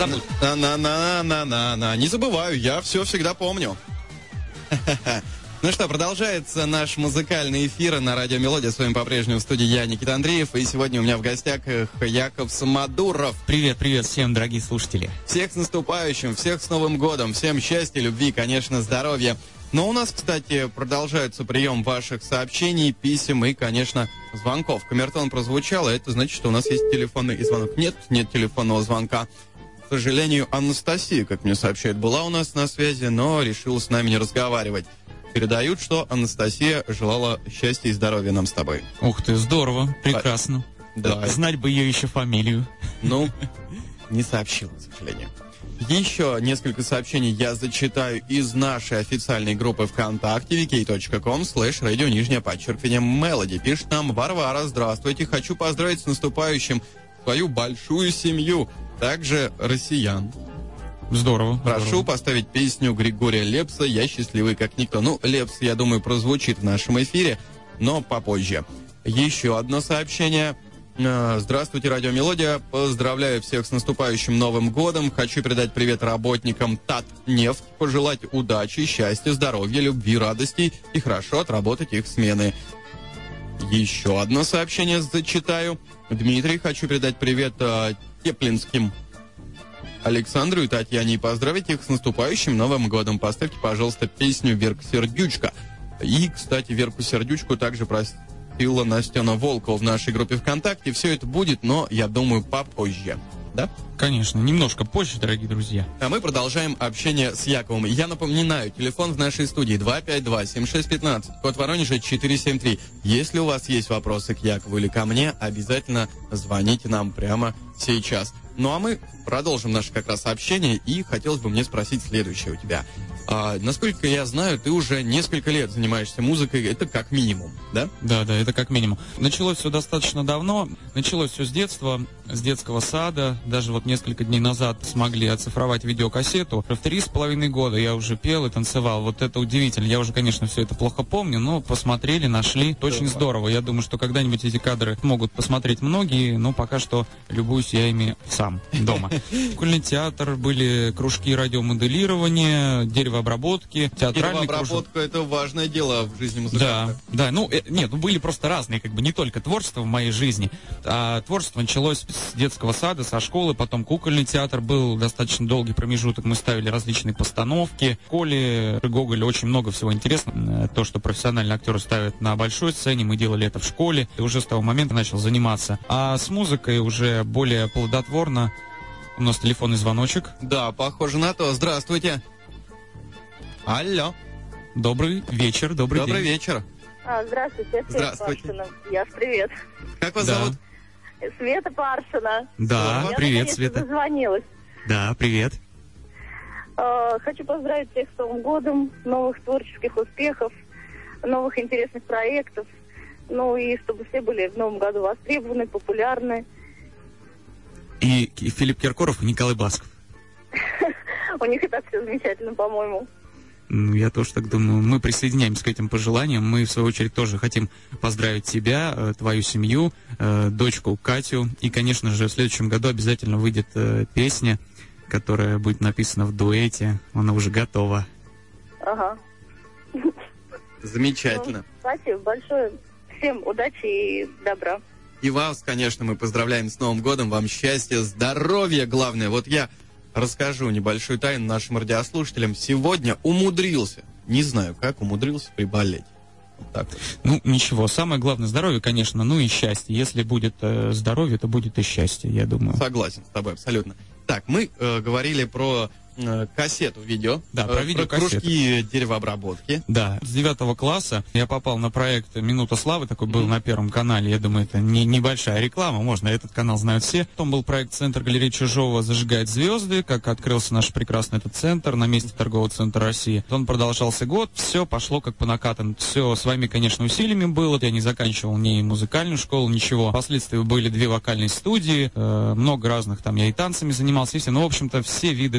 забудь. Не забываю, я все всегда помню. Ну что, продолжается наш музыкальный эфир на радио «Мелодия». С вами по-прежнему в студии я, Никита Андреев. И сегодня у меня в гостях Яков Самодуров. Привет всем, дорогие слушатели. Всех с наступающим, всех с Новым годом, всем счастья, любви, конечно, здоровья. Но у нас, кстати, продолжается прием ваших сообщений, писем и, конечно, звонков. Камертон прозвучал, и это значит, что у нас есть телефонный звонок. Нет телефонного звонка. К сожалению, Анастасия, как мне сообщают, была у нас на связи, но решила с нами не разговаривать. Передают, что Анастасия желала счастья и здоровья нам с тобой. Ух ты, здорово, прекрасно. Да. Знать бы ее еще фамилию. Ну, не сообщила, к сожалению. Еще несколько сообщений я зачитаю из нашей официальной группы ВКонтакте vk.com/radio_melody. Пишет нам Варвара: здравствуйте, хочу поздравить с наступающим свою большую семью, также россиян. Здорово. Прошу поставить песню Григория Лепса «Я счастливый как никто». Ну, Лепс, я думаю, прозвучит в нашем эфире, но попозже. Еще одно сообщение. Здравствуйте, радио «Мелодия». Поздравляю всех с наступающим Новым годом. Хочу передать привет работникам Татнефть, пожелать удачи, счастья, здоровья, любви, радости и хорошо отработать их смены. Еще одно сообщение зачитаю. Дмитрий, хочу передать привет теплинским Александру и Татьяне и поздравить их с наступающим Новым годом. Поставьте, пожалуйста, песню «Верка Сердючка». И, кстати, Верку Сердючку также просила Настена Волкова в нашей группе ВКонтакте. Все это будет, но, я думаю, попозже. Да? Конечно, немножко позже, дорогие друзья. А мы продолжаем общение с Яковом. Я напоминаю, телефон в нашей студии 252-7615, код Воронежа 473. Если у вас есть вопросы к Якову или ко мне, обязательно звоните нам прямо сейчас. Ну а мы продолжим наше как раз общение, и хотелось бы мне спросить следующее у тебя. Насколько я знаю, ты уже несколько лет занимаешься музыкой, это как минимум, да? Да, это как минимум. Началось все достаточно давно, началось все с детства, с детского сада. Даже вот несколько дней назад смогли оцифровать видеокассету. В 3,5 года я уже пел и танцевал. Вот это удивительно. Я уже, конечно, все это плохо помню, но посмотрели, нашли. Это очень здорово. Я думаю, что когда-нибудь эти кадры могут посмотреть многие, но пока что любуюсь я ими сам, дома. Кукольный театр, были кружки радиомоделирования, деревообработки, театральный кружок. Деревообработка — это важное дело в жизни музыканта. Да. Были просто разные, не только творчество в моей жизни, а творчество началось с детского сада, со школы, потом кукольный театр был достаточно долгий промежуток, мы ставили различные постановки. В школе Гоголя очень много всего интересного. То, что профессиональные актеры ставят на большой сцене, мы делали это в школе, и уже с того момента начал заниматься. А с музыкой уже более плодотворно. У нас телефонный звоночек. Да, похоже на то. Здравствуйте. Алло. Добрый вечер, добрый день. Добрый вечер. Здравствуйте, Света Паршина. Яш, привет. Как вас зовут? Света Паршина. Да, привет, Света. Я дозвонилась. Да, привет. Хочу поздравить всех с Новым годом, новых творческих успехов, новых интересных проектов. Ну и чтобы все были в Новом году востребованы, популярны. И Филипп Киркоров, и Николай Басков. У них и так все замечательно, по-моему. Я тоже так думаю. Мы присоединяемся к этим пожеланиям. Мы, в свою очередь, тоже хотим поздравить тебя, твою семью, дочку Катю. И, конечно же, в следующем году обязательно выйдет песня, которая будет написана в дуэте. Она уже готова. Ага. Замечательно. Спасибо большое. Всем удачи и добра. И вас, конечно, мы поздравляем с Новым годом. Вам счастья, здоровья, главное. Вот я расскажу небольшую тайну нашим радиослушателям. Сегодня умудрился, не знаю как, умудрился приболеть. Вот так вот. Ну, ничего. Самое главное — здоровье, конечно, ну и счастье. Если будет здоровье, то будет и счастье, я думаю. Согласен с тобой абсолютно. Так, мы говорили про кассету видео. Да, про видеокассету. Про кружки деревообработки. Да, с 9 класса я попал на проект «Минута славы», такой был на Первом канале. Я думаю, это небольшая реклама, можно, этот канал знают все. Потом был проект «Центр галереи Чижова зажигает звезды», как открылся наш прекрасный этот центр на месте торгового центра России. Он продолжался год, все пошло как по накатанной. Все своими, конечно, усилиями было. Я не заканчивал ни музыкальную школу, ничего. Впоследствии были 2 вокальные студии, много разных, там я и танцами занимался, и все. Ну, в общем-то, все виды творчества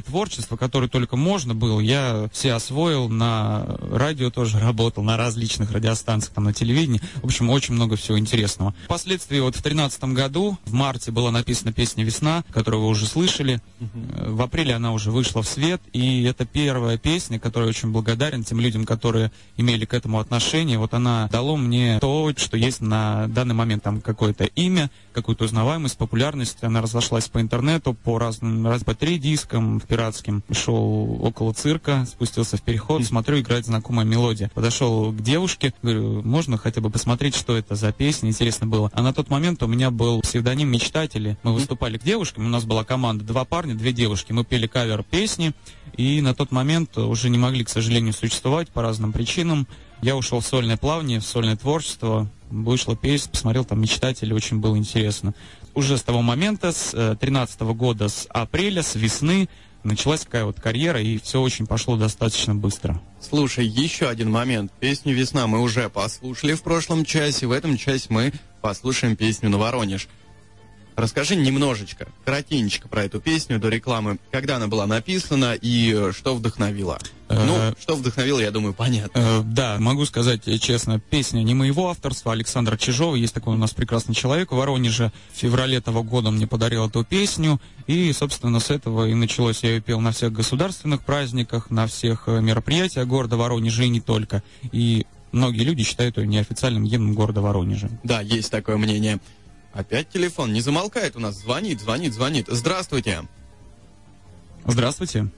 качества, которые только можно было, я все освоил, на радио тоже работал, на различных радиостанциях, там, на телевидении. В общем, очень много всего интересного. Впоследствии, вот в 2013 году, в марте была написана песня «Весна», которую вы уже слышали. В апреле она уже вышла в свет, и это первая песня, которой очень благодарен тем людям, которые имели к этому отношение. Вот она дала мне то, что есть на данный момент, там какое-то имя, какую-то узнаваемость, популярность. Она разошлась по интернету, по разным РСБ-3 дискам пиратским. Шел около цирка, спустился в переход, смотрю, играет знакомая мелодия. Подошел к девушке, говорю, можно хотя бы посмотреть, что это за песня, интересно было. А на тот момент у меня был псевдоним «Мечтатели». Мы выступали к девушкам, у нас была команда, 2 парня, 2 девушки. Мы пели кавер песни, и на тот момент уже не могли, к сожалению, существовать по разным причинам. Я ушел в сольное плавание, в сольное творчество. Вышла песня, посмотрел там «Мечтатели», очень было интересно. Уже с того момента, с 2013 года, с апреля, с весны, началась такая вот карьера, и все очень пошло достаточно быстро. Слушай, еще один момент. Песню «Весна» мы уже послушали в прошлом часе. В этом часе мы послушаем песню «На Воронеж». Расскажи немножечко, коротенечко про эту песню до рекламы. Когда она была написана и что вдохновило? Что вдохновило, я думаю, понятно. Да, могу сказать честно, песня не моего авторства, Александра Чижова. Есть такой у нас прекрасный человек в Воронеже. В феврале этого года он мне подарил эту песню. И, собственно, с этого и началось. Я ее пел на всех государственных праздниках, на всех мероприятиях города Воронежа и не только. И многие люди считают ее неофициальным гимном города Воронежа. Да, есть такое мнение. Опять телефон не замолкает у нас. Звонит. Здравствуйте. Здравствуйте.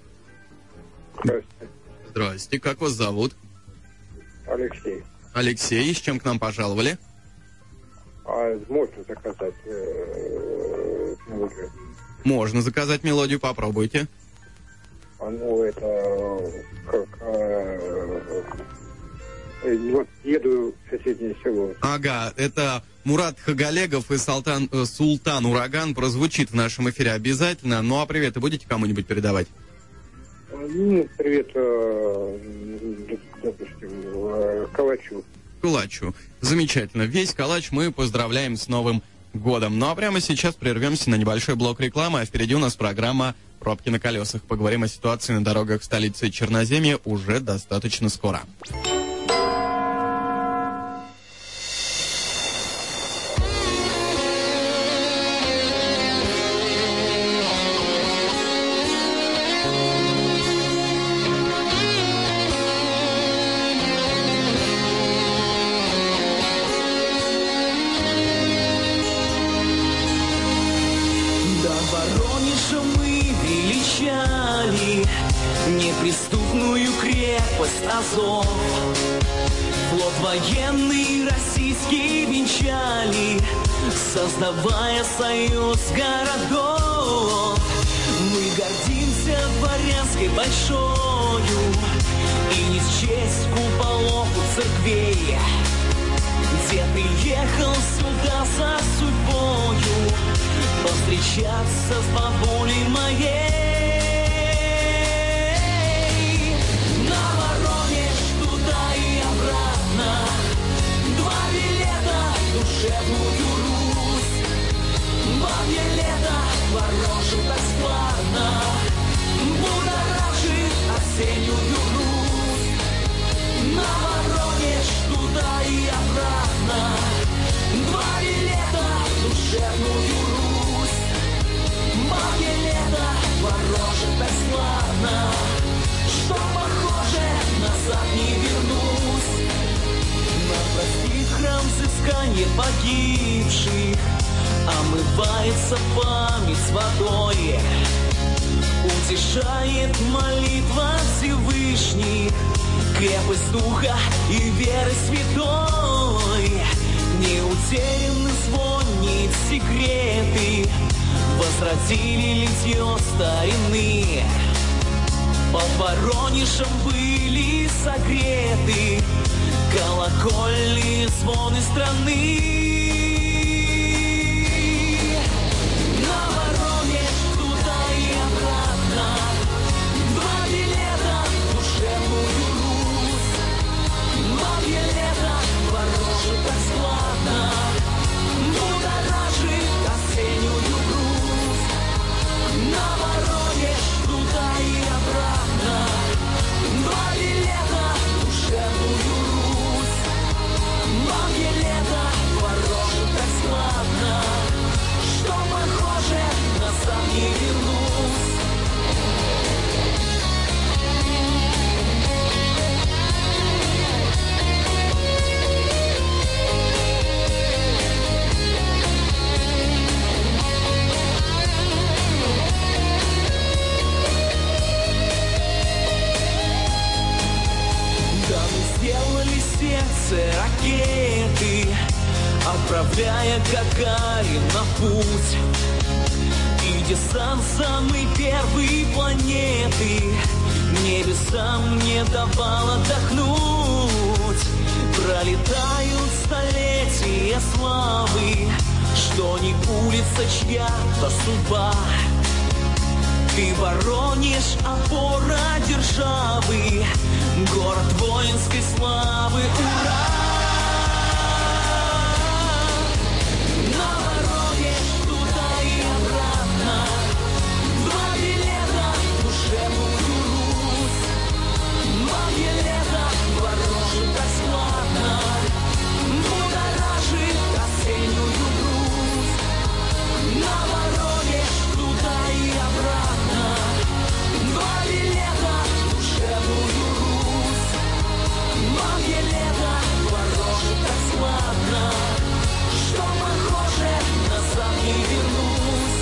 Здрасте. Как вас зовут? Алексей. Алексей. С чем к нам пожаловали? Можно заказать мелодию? Можно заказать мелодию, попробуйте. Вот еду в соседнее село. Ага, это Мурат Хагалегов и Султан Ураган прозвучит в нашем эфире обязательно. Ну а приветы будете кому-нибудь передавать? Привет, допустим, Калачу. Калачу. Замечательно. Весь Калач мы поздравляем с Новым годом. Ну а прямо сейчас прервемся на небольшой блок рекламы, а впереди у нас программа «Пробки на колесах». Поговорим о ситуации на дорогах столицы Черноземья уже достаточно скоро. Неприступную крепость Азов, флот военный российский венчали, создавая союз городов. Мы гордимся Дворянской большою и не счесть куполов у церквей. Где приехал сюда со судьбою повстречаться с бабулей моей. Душевную Русь, бабье лето, Воронеж бесплатно, будоражит осеннюю Русь. На Воронеж туда и обратно, 2 билета, душевную Русь, бабье лето, Воронеж бесплатно, что похоже, назад не вернусь. Простит храм взыскания погибших, омывается память с водой, утешает молитва Всевышних, крепость духа и веры святой. Не утеряны звонит секреты, возродили литье старины, под Воронежем были согреты колокольные звоны страны. На Воронеж туда и обратно, 2 билета, душевную Русь, бабье лето, Воронеж бесплатно, будоражит осеннюю Русь. На Воронеж туда и обратно. Шагая Гагарина путь, и десант самой первой планеты небесам не давал отдохнуть. Пролетают столетия славы, что не улица чья-то судьба. Ты Воронеж, опора державы, город воинской славы, ура! На Воронеж, туда и обратно, 2 билета в душевную Русь. 2 билета ворожит так складно, будоражит осеннюю грусть. На Воронеж, туда и обратно, 2 билета в душевную Русь. 2 билета ворожит так складно, что похоже, назад не вернусь.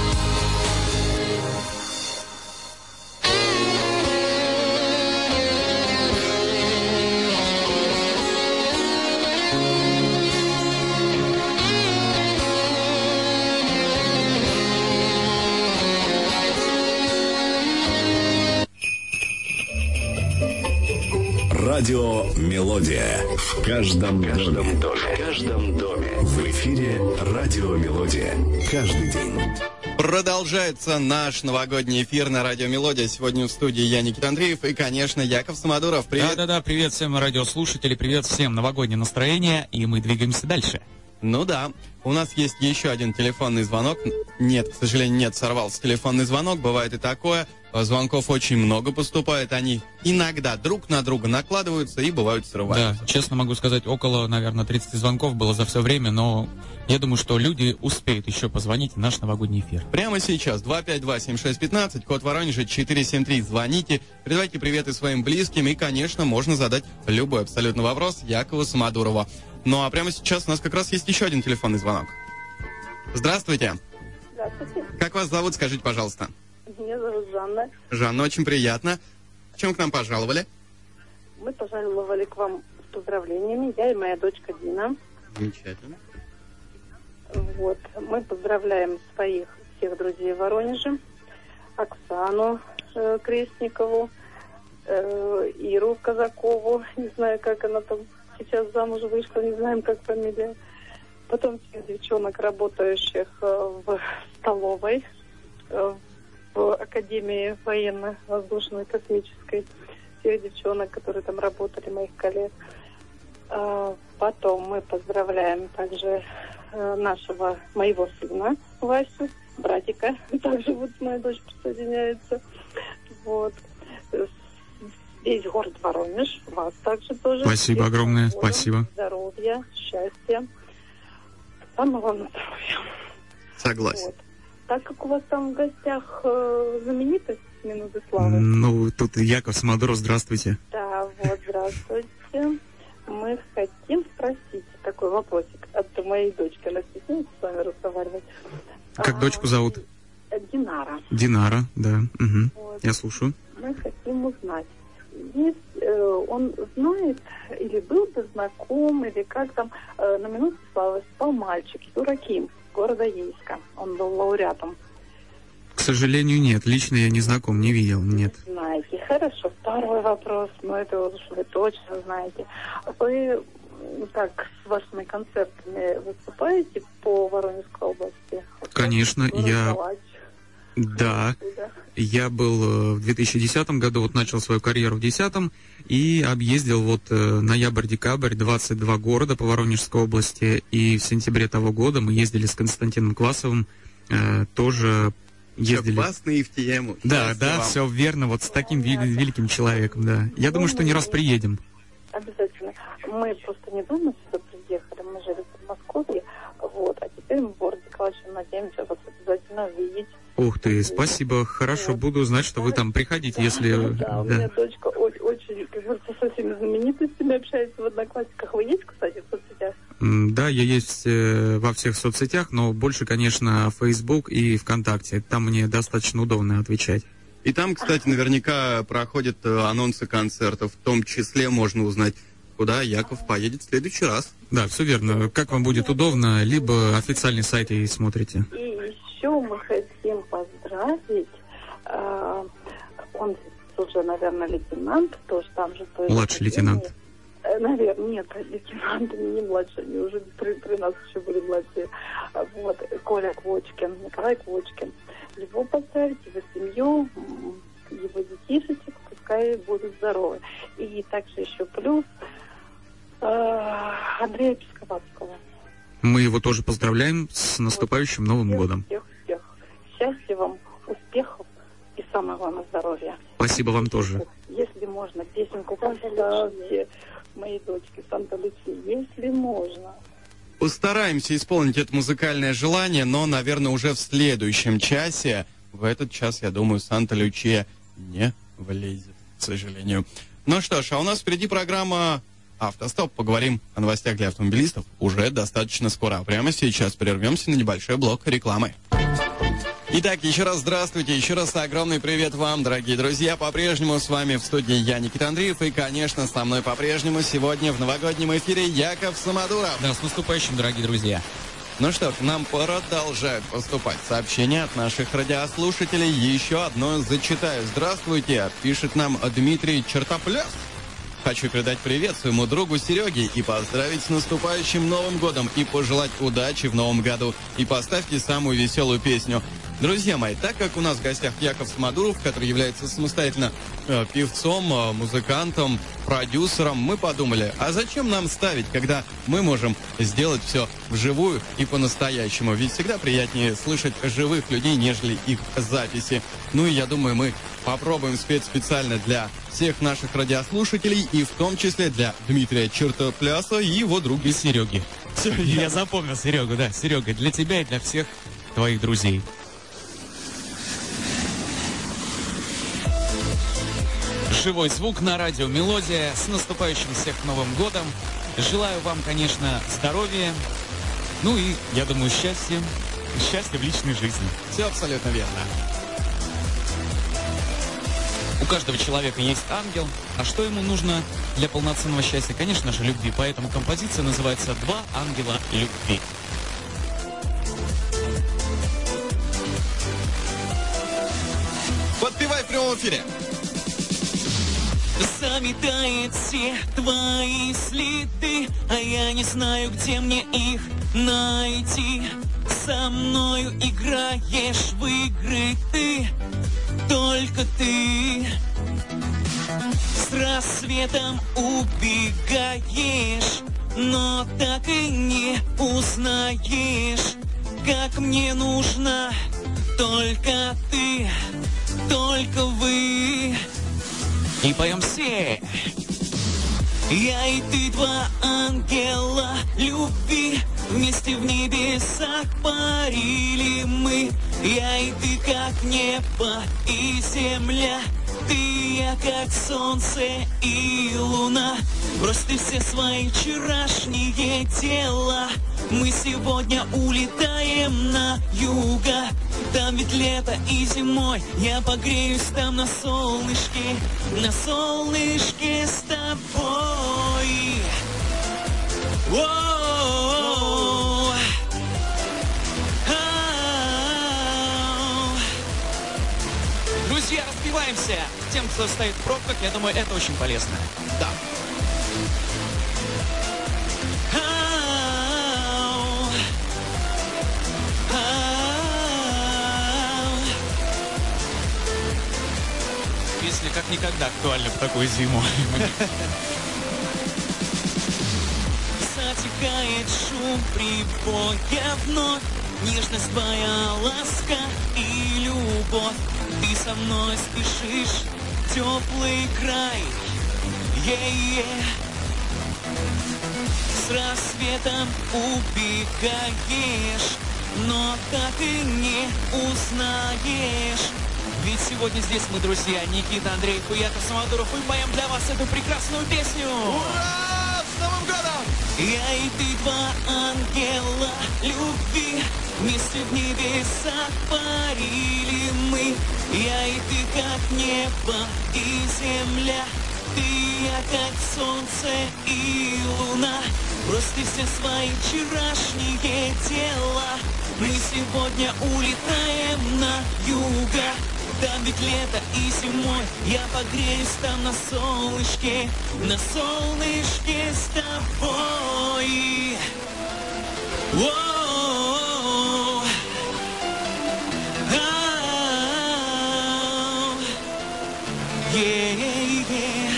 Радио «Мелодия». В каждом доме. В эфире «Радио Мелодия». Каждый день. Продолжается наш новогодний эфир на Радио Мелодия. Сегодня в студии я, Никита Андреев, и, конечно, Яков Самодуров. Привет. Да-да-да, привет всем радиослушателям, привет всем, новогоднее настроение, и мы двигаемся дальше. Ну да, у нас есть еще один телефонный звонок. Нет, к сожалению, нет, сорвался телефонный звонок, бывает и такое. Звонков очень много поступает, они иногда друг на друга накладываются и бывают срываются. Да, честно могу сказать, около, наверное, 30 звонков было за все время, но я думаю, что люди успеют еще позвонить в наш новогодний эфир. Прямо сейчас 252-7615, код Воронежа 473, звоните, передавайте приветы своим близким, и, конечно, можно задать любой абсолютно вопрос Якову Самодурову. Ну а прямо сейчас у нас как раз есть еще один телефонный звонок. Здравствуйте. Здравствуйте. Как вас зовут, скажите, пожалуйста. Меня зовут Жанна. Жанна, очень приятно. В чем к нам пожаловали? Мы пожаловали к вам с поздравлениями. Я и моя дочка Дина. Замечательно. Вот. Мы поздравляем своих всех друзей в Воронеже. Оксану Крестникову, Иру Казакову. Не знаю, как она там сейчас замуж вышла, не знаем, как фамилия. Потом всех девчонок, работающих в столовой, в Академии военно-воздушной космической. Всех девчонок, которые там работали, моих коллег. Потом мы поздравляем также моего сына Васю, братика, также вот моя дочь присоединяется. Вот. Весь город Воронеж, вас также тоже. Спасибо огромное, спасибо. Здоровья, счастья, самого здоровья. Согласен. Вот. Так как у вас там в гостях знаменитость «Минуты славы». Ну, тут Яков Самодуров, здравствуйте. Да, вот, здравствуйте. Мы хотим спросить такой вопросик от моей дочки. Она стесняется с вами разговаривать. Как дочку зовут? Динара. Динара, да. Угу. Вот. Я слушаю. Мы хотим узнать, он знает или был бы знаком, или как там на «Минуте славы» спал мальчик Юраким, города Ейска. Он был лауреатом. К сожалению, нет. Лично я не знаком, не видел, нет. Знаете. Хорошо. Второй вопрос. Это уж вы точно знаете. Вы так с вашими концертами выступаете по Воронежской области? Конечно, я был в 2010 году, вот начал свою карьеру в 2010 и объездил вот ноябрь-декабрь 22 города по Воронежской области, и в сентябре того года мы ездили с Константином Квасовым, тоже ездили. Все классно и в тему. Да, все верно, вот с таким великим человеком, да. Я думаю, что не раз приедем. Обязательно. Мы просто недавно сюда приехали, мы жили в Подмосковье, вот, а теперь мы в городе Калаче, надеемся вас обязательно увидеть. Ух ты, спасибо, хорошо, буду знать, что вы там приходите, если... Да, у меня дочка очень, как говорится, со всеми знаменитостями общается в Одноклассниках. Вы есть, кстати, в соцсетях? Да, я есть во всех соцсетях, но больше, конечно, Facebook и ВКонтакте. Там мне достаточно удобно отвечать. И там, кстати, наверняка проходят анонсы концертов. В том числе можно узнать, куда Яков поедет в следующий раз. Да, все верно. Как вам будет удобно, либо официальный сайт и смотрите. И еще мы хотим поздравить, он уже, наверное, лейтенант, тоже там же... Младший лейтенант. Наверное, нет, лейтенанты не младшие, они уже при нас еще были младшие. Вот, Коля Квочкин, Николай Квочкин. Его поздравить, его семью, его детишечек, пускай будут здоровы. И также еще плюс Андрея Песковатского. Мы его тоже поздравляем с наступающим Новым годом. Всех. Счастливым, успехов и самое главное здоровья. Спасибо вам тоже. Если можно, песенку поставьте моей дочке Санта-Лючи, если можно. Постараемся исполнить это музыкальное желание, но, наверное, уже в следующем часе. В этот час, я думаю, Санта-Лючия не влезет, к сожалению. Ну что ж, а у нас впереди программа «Автостоп». Поговорим о новостях для автомобилистов уже достаточно скоро. А прямо сейчас прервемся на небольшой блок рекламы. Итак, еще раз здравствуйте, еще раз огромный привет вам, дорогие друзья. По-прежнему с вами в студии я, Никита Андреев, и, конечно, со мной по-прежнему сегодня в новогоднем эфире Яков Самодуров. Да, с наступающим, дорогие друзья. Ну что, к нам продолжают поступать сообщения от наших радиослушателей. Еще одно зачитаю. Здравствуйте, пишет нам Дмитрий Чертопляс. Хочу передать привет своему другу Сереге и поздравить с наступающим Новым годом и пожелать удачи в Новом году. И поставьте самую веселую песню. Друзья мои, так как у нас в гостях Яков Самодуров, который является самостоятельно певцом, музыкантом, продюсером, мы подумали, а зачем нам ставить, когда мы можем сделать все вживую и по-настоящему? Ведь всегда приятнее слышать живых людей, нежели их записи. Ну и я думаю, мы попробуем спеть специально для всех наших радиослушателей, и в том числе для Дмитрия Чертопляса и его друга Сереги. Я запомнил Серегу, да. Серега, для тебя и для всех твоих друзей. Живой звук на радио «Мелодия». С наступающим всех Новым годом. Желаю вам, конечно, здоровья. Ну и, я думаю, счастья. Счастья в личной жизни. Все абсолютно верно. У каждого человека есть ангел. А что ему нужно для полноценного счастья? Конечно же, любви. Поэтому композиция называется «Два ангела любви». Подпевай в прямом эфире. Заметает все твои следы, а я не знаю, где мне их найти. Со мною играешь в игры ты, только ты. С рассветом убегаешь, но так и не узнаешь, как мне нужна только ты, только вы. И поем все. Я и ты, два ангела любви, вместе в небесах парили мы. Я и ты, как небо и земля, ты и я, как солнце и луна. Брось ты все свои вчерашние дела, мы сегодня улетаем на юга. Там ведь лето и зимой я погреюсь там на солнышке с тобой. Воу. Друзья, распеваемся. Тем, кто стоит в пробках, я думаю, это очень полезно. Да. Песня как никогда актуальна в такую зиму. Затихает шум прибоя вновь, нежность твоя, ласка и любовь. Ты со мной спешишь в теплый край. С рассветом убегаешь, но так и не узнаешь. Ведь сегодня здесь мы, друзья, Никита Андреев и Яков Самодуров. Мы поем для вас эту прекрасную песню. Ура! С Новым годом! Я и ты, два ангела любви, вместе в небесах парили мы. Я и ты, как небо и земля, ты, я как солнце и луна. Бросьте все свои вчерашние дела. Мы сегодня улетаем на юга. Там ведь лето и зимой я погреюсь там на солнышке с тобой. Воу. Ау. Е-е-е.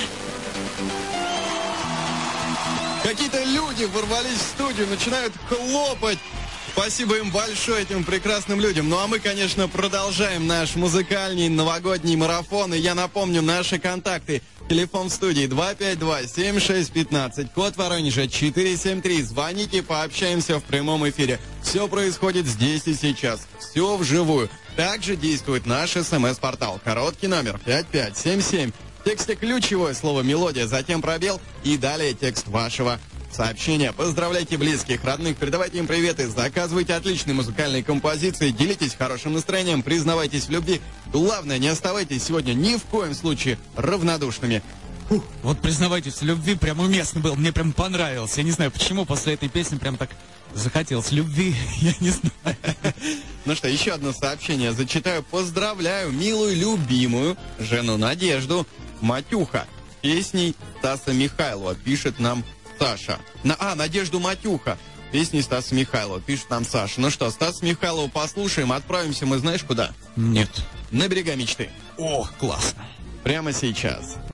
Какие-то люди ворвались в студию, начинают хлопать. Спасибо им большое, этим прекрасным людям. Ну а мы, конечно, продолжаем наш музыкальный новогодний марафон. И я напомню, наши контакты. Телефон в студии 252-7615, код Воронежа 473. Звоните, пообщаемся в прямом эфире. Все происходит здесь и сейчас. Все вживую. Также действует наш СМС-портал. Короткий номер 5577. В тексте ключевое слово «мелодия», затем пробел и далее текст вашего сообщения. Поздравляйте близких, родных, передавайте им приветы, заказывайте отличные музыкальные композиции, делитесь хорошим настроением, признавайтесь в любви. Главное, не оставайтесь сегодня ни в коем случае равнодушными. Вот признавайтесь в любви, прям уместно был, мне прям понравилось. Я не знаю, почему после этой песни прям так захотелось любви, я не знаю. Ну что, еще одно сообщение зачитаю. Поздравляю милую, любимую жену Надежду Матюха песней Стаса Михайлова, пишет нам Саша. Надежду Матюха. Песни Стаса Михайлова. Пишет нам Саша. Ну что, Стаса Михайлова послушаем. Отправимся мы знаешь куда? Нет. На берега мечты. О, классно. Прямо сейчас.